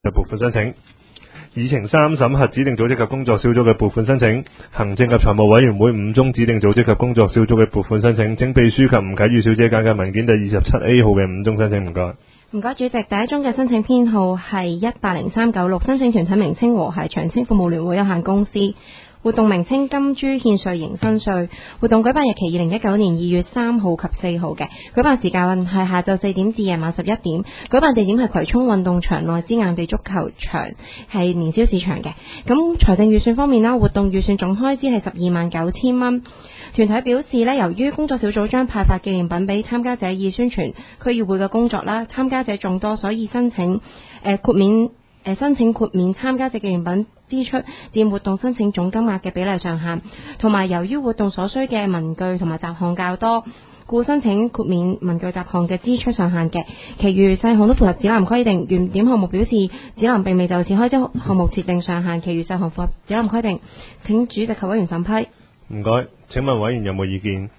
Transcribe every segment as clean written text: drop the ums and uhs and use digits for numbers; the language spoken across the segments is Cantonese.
嘅撥款申請。議程3審核指定組織及工作小組嘅撥款申請。行政及財務委員會5宗指定組織及工作小組嘅撥款申請。請秘書及吳啟宇小姐簡介文件第 27A 號嘅5宗申請，唔該。 唔該，主席。第一宗嘅申請編號係10396，申請團體名稱和諧長青服務聯會有限公司，活動名稱金豬獻稅迎新歲，活動舉辦日期2019年2月3號及4號嘅，舉辦時間係下晝4點至夜晚11點，舉辦地點係葵涌運動場內之硬地足球場，係年宵市場嘅。咁財政預算方面啦，活動預算總開支係129000蚊。團體表示呢，由於工作小組將派發紀念品俾參加者以宣傳區議會嘅工作啦，參加者眾多，所以申請豁免參加者紀念品支出佔活動申請總金額嘅比例上限，同埋由於活動所需嘅文具同埋雜項較多，故申請豁免文具雜項嘅支出上限嘅，其餘細項都符合指南規定。原點項目表示指南並未就此開支項目設定上限，其餘細項符合指南規定。請主席及委員審批。 唔該，請問委員有冇意見？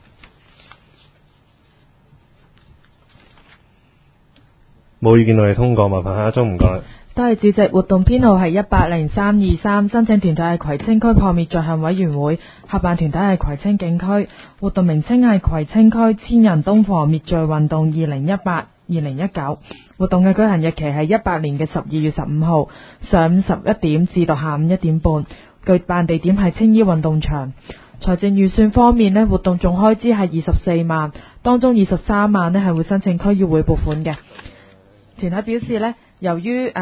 冇意見，我哋通過。麻煩下一宗，唔該。 多謝主席。活動編號係10323，申請團體係葵青區破滅罪行委員會，合辦團體係葵青警區，活動名稱係葵青區千人冬防滅罪運動2018-2019，活動嘅舉行日期係18年嘅12月15號上午11點至到下午1點半，舉辦地點係青衣運動場。財政預算方面呢，活動總開支係24萬，當中23萬呢係會申請區議會撥款嘅。團體表示呢，由於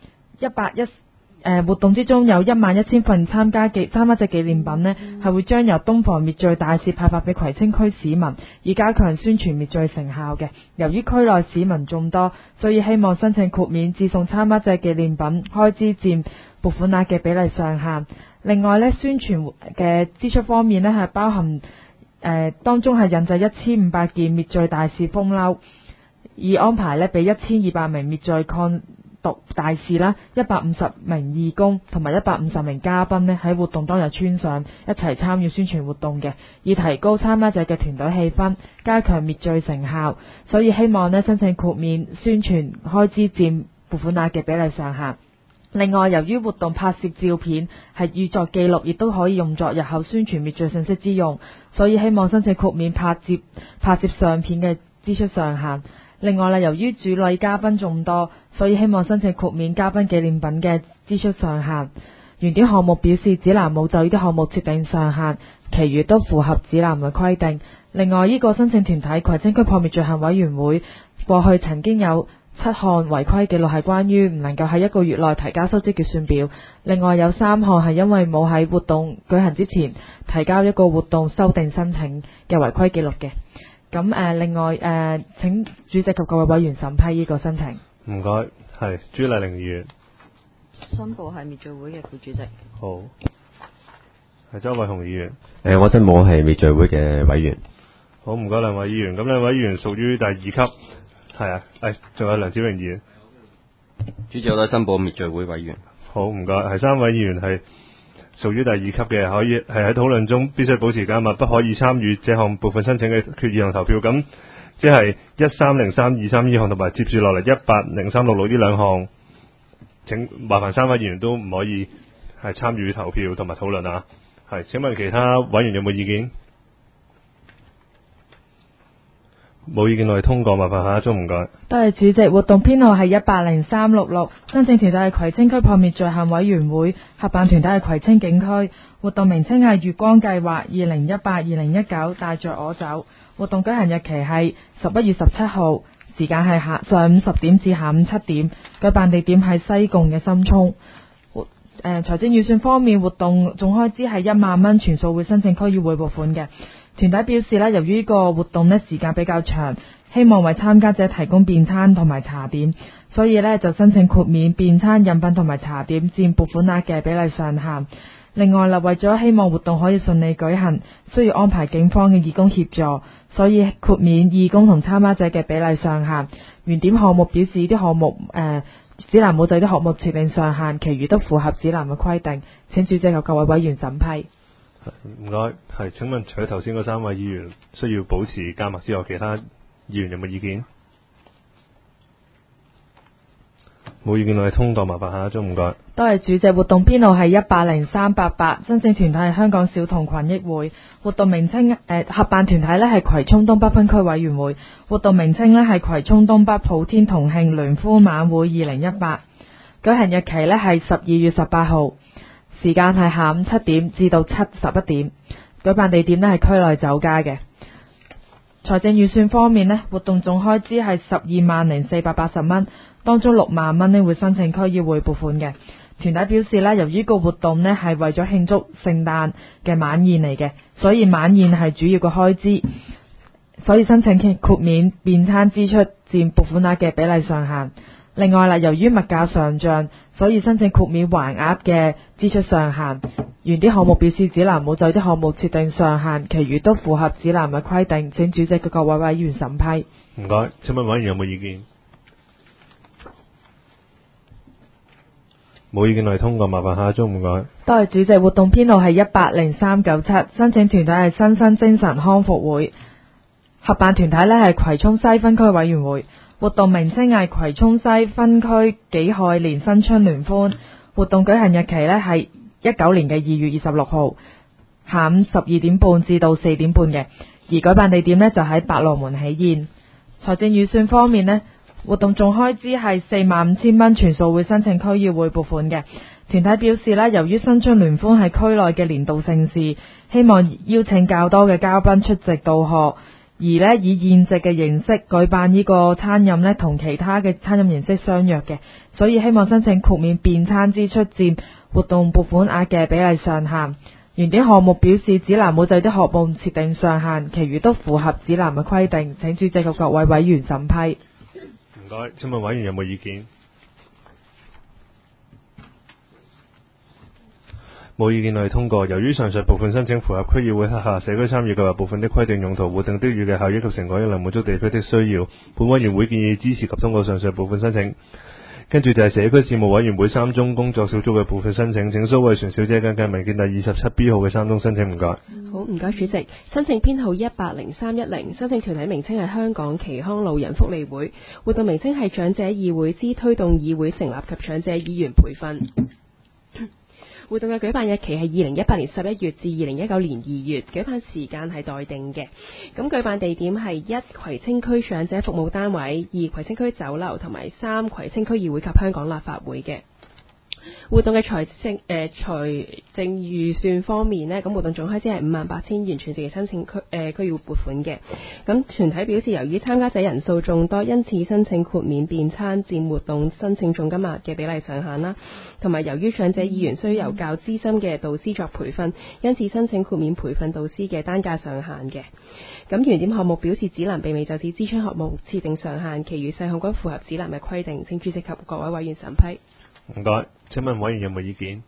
活動之中有11000份參加者紀念品呢，係會將由冬防滅罪大使派發俾葵青區市民，以加強宣傳滅罪成效嘅。由於區內市民眾多，所以希望申請豁免致送參加者紀念品開支佔撥款額嘅比例上限。另外呢，宣傳嘅支出方面呢，係包含當中係印製1500件滅罪大使風褸，以安排呢俾1200名滅罪抗毒大使啦、150名義工同埋150名嘉賓呢喺活動當日穿上，一齊參與宣傳活動嘅，以提高參加者嘅團隊氣氛，加強滅罪成效。所以希望呢申請豁免宣傳開支佔撥款額嘅比例上限。另外，由於活動拍攝照片係預作記錄，亦都可以用作日後宣傳滅罪信息之用，所以希望申請豁免拍攝相片嘅支出上限。另外由於主禮嘉賓眾多，所以希望申請豁免嘉賓紀念品嘅支出上限。原點項目表示指南冇就呢啲項目設定上限，其餘都符合指南嘅規定。另外，呢個申請團體葵青區破滅罪行委員會過去曾經有7項違規記錄係關於唔能夠喺1個月內提交收支結算表，另外有3項係因為冇喺活動舉行之前提交一個活動修訂申請嘅違規記錄嘅。咁另外請主席及各位委員審批呢個申請。 唔該，係朱麗玲議員。 申報係滅罪會嘅副主席。 好，係周偉雄議員。 我申報係滅罪會嘅委員。 好，唔該兩位議員。咁兩位議員屬於第2級，係啊，仲有梁子榮議員。 主席，我都申報滅罪會委員。 好，唔該，係3位議員係屬於第2級嘅，可以係喺討論中必須保持緘默，不可以參與這項部分申請嘅決議項投票。咁即係1303232項同埋接住落嚟1803666呢兩項，請麻煩3位議員都唔可以係參與投票同埋討論啊。係，請問其他委員有冇意見？冇意見，我哋通過。麻煩下一宗，唔該。 多謝主席。活動編號係10366，申請團體係葵青區破滅罪行委員會，合辦團體係葵青警區，活動名稱係月光計劃2018-2019帶着我走，活動舉行日期係11月17號，時間係上午10點至下午7點，舉辦地點係西貢嘅深涌。財政預算方面，活動總開支係1萬蚊，全數會申請區議會撥款嘅。團體表示由於呢個活動時間比較長，希望為參加者提供便餐同埋茶點，所以就申請豁免便餐飲品同埋茶點佔撥款額嘅比例上限。另外為咗希望活動可以順利舉行，需要安排警方嘅義工協助，所以豁免義工同參加者嘅比例上限。原點項目表示啲項目指南冇就啲項目設定上限，其餘都符合指南嘅規定。請主席及各位委員審批。 唔該，係請問除咗頭先嗰3位議員需要保持緘默之外，其他議員有冇意見？ 冇意見我哋通過，麻煩下一張唔該。 多謝主席。活動編號係100388，申請團體係香港小童群益會，活動名稱合辦團體呢係葵涌東北分區委員會，活動名稱呢係葵涌東北普天同慶聯歡晚會2018，舉行日期呢係12月18號，時間係下午7點至到11點，舉辦地點呢係區內酒家嘅。財政預算方面呢，活動總開支係120480蚊，當中6萬蚊呢會申請區議會撥款嘅。團體表示呢，由於個活動呢係為咗慶祝聖誕嘅晚宴嚟嘅，所以晚宴係主要嘅開支，所以申請豁免便餐支出佔撥款額嘅比例上限。另外啦，由於物價上漲，所以申請豁免還額嘅支出上限。原啲項目表示指南冇就啲項目設定上限，其餘都符合指南嘅規定，請主席嘅各位委員審批。 唔該，請問委員有冇意見？冇意見我哋通過，麻煩下一張唔該。 多謝主席。活動編號係100397，申請團體係新生精神康復會，合辦團體呢係葵涌西分區委員會，活動名稱係葵涌西分區己亥年新春聯歡，活動舉行日期呢係19年嘅2月26號，下午12點半至到4點半嘅，而舉辦地點呢就喺百樂門喜宴。財政預算方面呢，活動總開支係45000蚊，全數會申請區議會撥款嘅。團體表示呢，由於新春聯歡係區內嘅年度盛事，希望邀請較多嘅嘉賓出席到賀，而呢以宴席嘅形式舉辦呢個餐飲呢，同其他嘅餐飲形式相若嘅，所以希望申請豁免便餐支出佔活動撥款額嘅比例上限。原點項目表示指南冇就啲項目設定上限，其餘都符合指南嘅規定，請主席及各位委員審批。 唔該，請問委員有冇意見？冇意見我哋通過。由於上述部分申請符合區議會轄下社區參與計劃部分的規定用途、活動的預計效益及成果，亦能滿足地區的需要，本委員會建議支持及通過上述部分申請。跟住就係社區事務委員會3宗工作小組嘅部分申請，請蘇慧璇小姐跟進文件第 27B 號嘅3宗申請，唔該。 好，唔該主席。申請編號100310，申請團體名稱係香港耆康老人福利會，活動名稱係長者議會之推動議會成立及長者議員培訓。活動嘅舉辦日期係2018年11月至2019年2月，舉辦時間係待定嘅。咁舉辦地點係1葵青區長者服務單位、2葵青區酒樓同埋3葵青區議會及香港立法會嘅。活動嘅財政預算方面呢，咁活動總開支係58000元，全數申請區議會撥款嘅。咁團體表示，由於參加者人數眾多，因此申請豁免便餐佔活動申請總金額嘅比例上限啦。同埋由於長者議員需由較資深嘅導師作培訓，因此申請豁免培訓導師嘅單價上限嘅。咁原點項目表示，指南並未就此支出項目設定上限，其餘細項均符合指南嘅規定，請主席及各位委員審批。 唔該，請問委員有冇意見？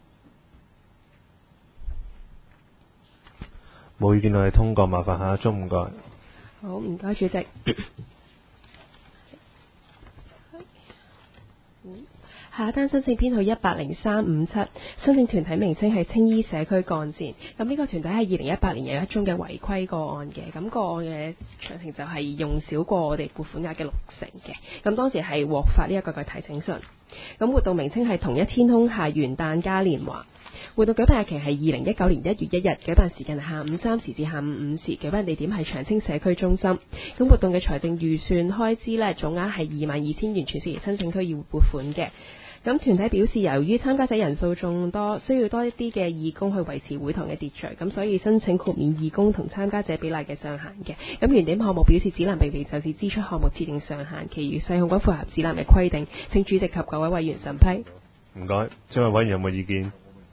冇意見我哋通過，麻煩下一宗唔該。 好，唔該主席。下一單申請編號100357，申請團體名稱係青衣社區幹線。咁呢個團體係2018年有一宗嘅違規個案嘅，咁個案嘅詳情就係用少過我哋撥款額嘅60%嘅。咁當時係獲發呢一個嘅提請信。咁活動名稱係同一天空下元旦嘉年華。活動舉辦日期係2019年1月1日，舉辦時間係下午3時至下午5時，舉辦地點係長青社區中心。咁活動嘅財政預算開支呢，總額係22000元，全數申請區議會撥款嘅。咁團體表示，由於參加者人數眾多，需要多一啲嘅義工去維持會堂嘅秩序，咁所以申請豁免義工同參加者比例嘅上限嘅。咁原點項目表示，指南並未就此支出項目設定上限，其餘細項均符合指南嘅規定，請主席及各位委員審批。 唔該，請問委員有冇意見？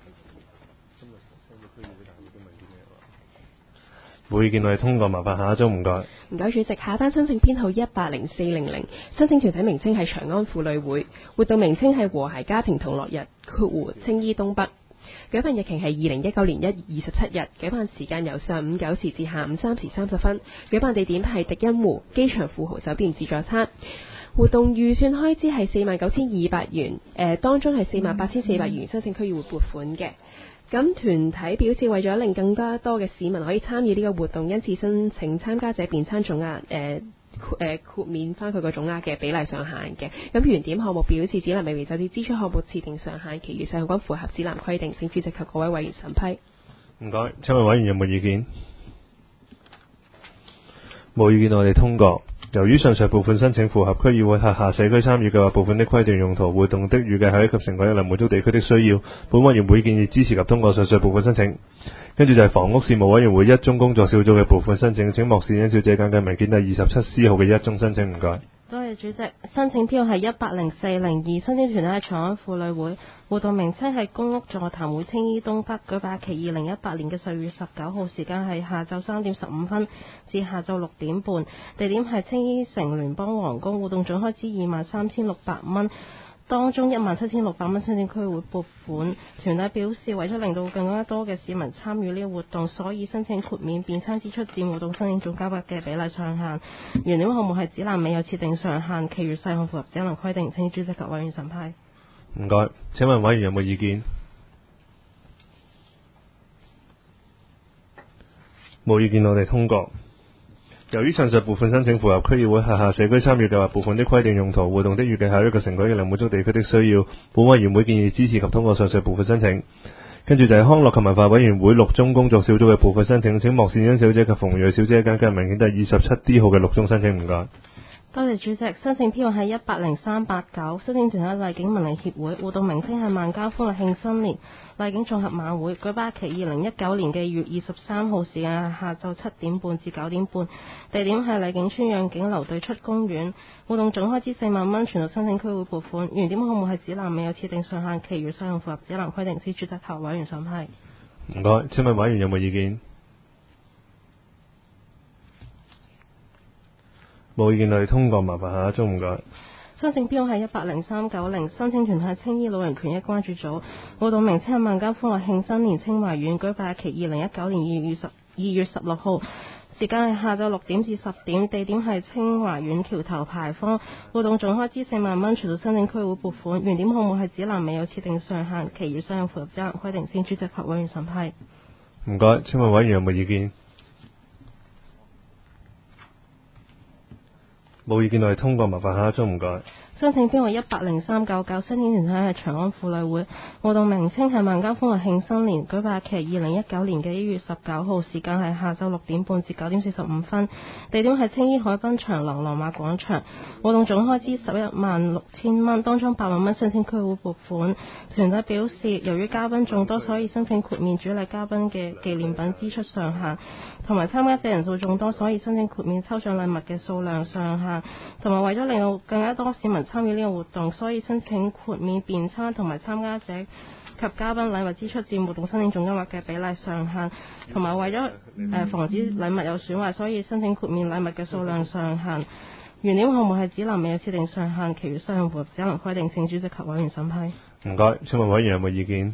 冇意見我哋通過，麻煩下一宗唔該。 唔該主席，下單申請編號100400，申請團體名稱係長安婦女會，活動名稱係和諧家庭同樂日（青衣東北），舉辦日期係2019年1月27日，舉辦時間由上午9時至下午3時30分，舉辦地點係迪欣湖機場富豪酒店自助餐。活動預算開支係49200元，當中係48400元申請區議會撥款嘅。咁團體表示，為咗令更加多嘅市民可以參與呢個活動，因此申請參加者便餐總額豁免翻佢個總額嘅比例上限嘅。咁原點項目表示指南未為酒店支出項目設定上限，其餘細項均符合指南規定，請主席及各位委員審批。 唔該，請問委員有冇意見？冇意見，我哋通過。由於上述部分申請符合區議會轄下社區參與計劃部分的規定用途活動的預計效益及成果有能滿足地區的需要，本委員會建議支持及通過上述部分申請。跟住就係房屋事務委員會一中工作小組嘅部分申請，請莫善欣小姐簡介文件第27C 號嘅一中申請，唔該。 多謝主席，申請編號係10402，申請團體係長安婦女會，活動名稱係公屋座談會青衣東北，舉辦日期2018年嘅10月19號，時間係下晝3點15分至下晝6點半，地點係青衣城聯邦皇宮，活動總開支23,600蚊。當中17,600蚊申請區會撥款，團體表示為咗令到更加多嘅市民參與呢個活動，所以申請豁免便餐支出佔活動申請總金額嘅比例上限。原料項目係指南未有設定上限，其餘細項符合指南規定，請主席及委員審批。 唔該，請問委員有冇意見？冇意見，我哋通過。由於上述部分申請符合區議會轄下社區參與計劃部分的規定用途活動的預計效益及成果亦能滿足地區的需要，本委員會建議支持及通過上述部分申請。跟住就係康樂及文化委員會6中工作小組嘅部分申請，請莫善欣小姐及馮睿小姐簡介文件第27D 號嘅6中申請，唔該。 多謝主席，申請編號係10389，申請團體麗景文藝協會，活動名稱係萬家歡樂慶新年麗景綜合晚會，舉辦日期2019年嘅2月23號，時間係下晝7點半至9點半，地點係麗景村養景樓對出公園，活動總開支4萬蚊，全數申請區會撥款，原點項目係指南未有設定上限，其餘細項符合指南規定，請主席及委員審批。 唔該，請問委員有冇意見？冇意見，我哋通過，麻煩下一宗，唔該。 申請編號係10390，申請團體係青衣老人權益關注組，活動名稱係萬家歡樂慶新年清華苑，舉辦日期2019年2月16號，時間係下晝6點至10點，地點係清華苑橋頭牌坊，活動總開支4萬蚊，全數申請區會撥款，原點項目係指南未有設定上限，其餘細項符合指南規定，請主席及委員審批。 唔該，請問委員有冇意見？冇意見，我哋通過，麻煩下一宗，唔該。 申請編號10399，申請團體係長安婦女會，活動名稱係萬家歡樂慶新年，舉辦日期2019年嘅1月19號，時間係下晝6點半至9點45分，地點係青衣海濱長廊羅馬廣場，活動總開支116000蚊，當中8萬蚊申請區會撥款。團體表示，由於嘉賓眾多，所以申請豁免主禮嘉賓嘅紀念品支出上限，同埋參加者人數眾多，所以申請豁免抽獎禮物嘅數量上限，同埋為咗令到更加多市民參與呢個活動，所以申請豁免便餐同埋參加者及嘉賓禮物支出佔活動申請總金額嘅比例上限，同埋為咗防止禮物有損壞，所以申請豁免禮物嘅數量上限。原點項目係指南未有設定上限，其餘細項符合指南規定，請主席及委員審批。 唔該，請問委員有冇意見？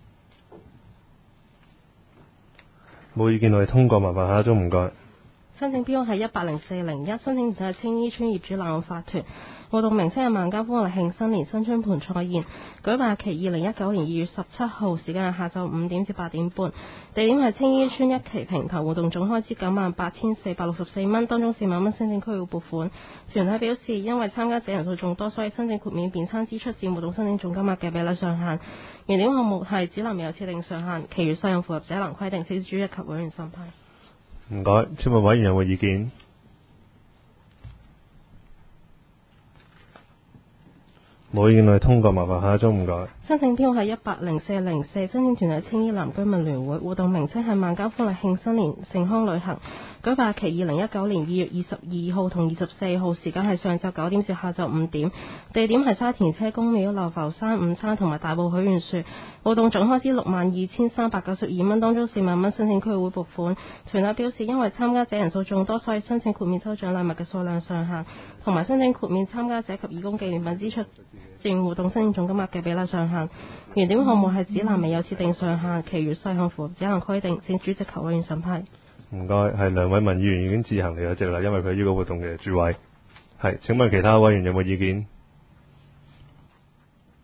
冇意見，我哋通過，麻煩下一宗，唔該。 申請編號係10401，申請團體係青衣村業主立案法團，活動名稱係萬家歡樂慶新年新春盆菜宴，舉辦日期2019年2月17號，時間係下晝5點至8點半，地點係青衣村一期平台，活動總開支98,464蚊，當中4萬蚊申請區會撥款。團體表示，因為參加者人數眾多，所以申請豁免便餐支出佔活動申請總金額嘅比例上限。原點項目係指南未有設定上限，其餘細項符合指南規定，請主席及委員審批。 唔該，請問委員有冇意見？冇意見，我哋通過，麻煩下一宗，唔該。 申請編號係10404，申請團體青衣南居民聯會，活動名稱係萬家歡樂慶新年盛康旅行，舉辦日期2019年2月22號同24號，時間係上晝9點至下晝5點，地點係沙田車公廟、流浮山午餐同埋大埔許願樹，活動總開支62,392蚊，當中4萬蚊申請區會撥款。團體表示，因為參加者人數眾多，所以申請豁免抽獎禮物嘅數量上限，同埋申請豁免參加者及義工紀念品支出佔活動申請總金額嘅比例上限。原點項目係指南未有設定上限，其餘細項符合指南規定，請主席及委員審批。 唔該，係兩位民議員已經自行離咗席啦，因為佢係呢個活動嘅主委。係，請問其他委員有冇意見？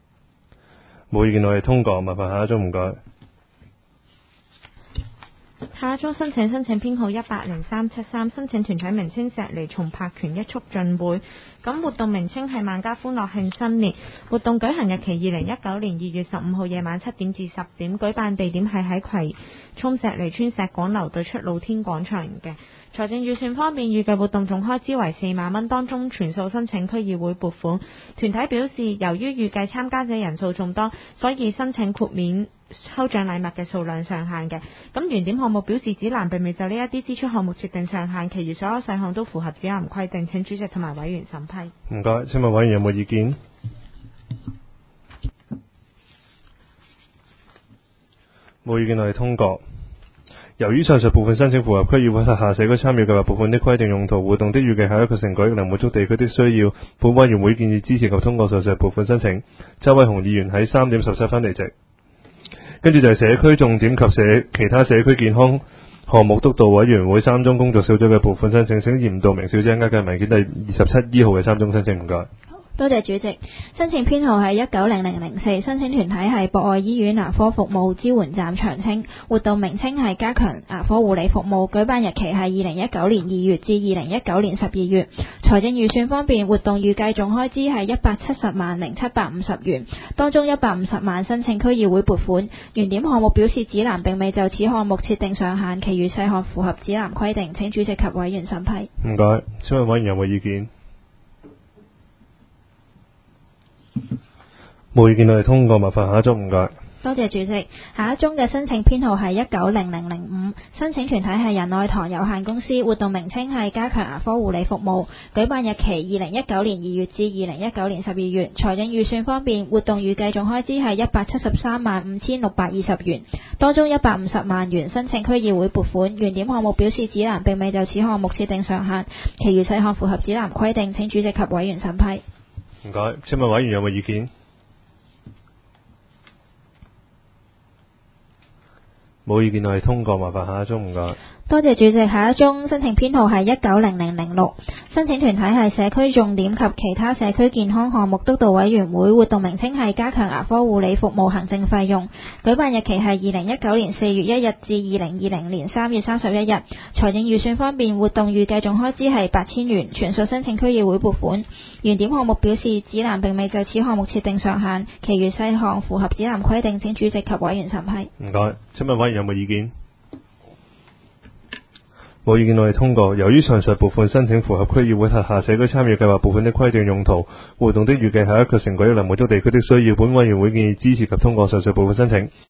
冇意見，我哋通過，麻煩下一宗，唔該。 下一宗申請編號10373，申請團體名稱石籬松柏權益促進會。咁活動名稱係萬家歡樂慶新年，活動舉行日期2019年2月15號夜晚7點至10點，舉辦地點係喺葵涌石籬村石廣樓對出露天廣場嘅。財政預算方面，預計活動總開支為4萬蚊，當中全數申請區議會撥款。團體表示，由於預計參加者人數眾多，所以申請豁免抽獎禮物嘅數量上限嘅。咁原點項目表示，指南並未就呢一啲支出項目設定上限，其餘所有細項都符合指南規定，請主席同埋委員審批。 唔該，請問委員有冇意見？冇意見，我哋通過。由於上述部分申請符合區議會轄下社區參與計劃撥款的規定用途，活動的預計下一個成果亦能滿足地區的需要，本委員會建議支持及通過上述撥款申請。周偉雄議員喺3點17分離席。跟住就係社區重點及其他社區健康項目督導委員會3宗工作小組嘅撥款申請，請嚴道明小姐押解文件第27號嘅3宗申請，唔該。 多謝主席。申請編號係190004，申請團體係博愛醫院牙科服務支援站長青，活動名稱係加強牙科護理服務，舉辦日期係2019年2月至2019年12月。財政預算方面，活動預計總開支係170萬0750元，當中150萬申請區議會撥款。原點項目表示，指南並未就此項目設定上限，其餘細項符合指南規定，請主席及委員審批。 唔該，請問委員有冇意見？冇意見，我哋通過，麻煩下一宗，唔該。 多謝主席。下一宗嘅申請編號係190005，申請團體係仁愛堂有限公司，活動名稱係加強牙科護理服務，舉辦日期2019年2月至2019年12月。財政預算方面，活動預計總開支係173萬5620元，當中150萬元申請區議會撥款。原點項目表示，指南並未就此項目設定上限，其餘細項符合指南規定，請主席及委員審批。 唔該，請問委員有冇意見？冇意見，我哋通過，麻煩下一宗，唔該。 多謝主席。下一宗申請編號係190006，申請團體係社區重點及其他社區健康項目督導委員會，活動名稱係加強牙科護理服務行政費用，舉辦日期係2019年4月1日至2020年3月31日。財政預算方面，活動預計總開支係8000元，全數申請區議會撥款。原點項目表示，指南並未就此項目設定上限，其餘細項符合指南規定，請主席及委員審批。 唔該，請問委員有冇意見？冇意見，我哋通過。由於上述部分申請符合區議會轄下社區參與計劃撥款的規定用途，活動的預計下一個成果亦能滿足地區的需要，本委員會建議支持及通過上述部分申請。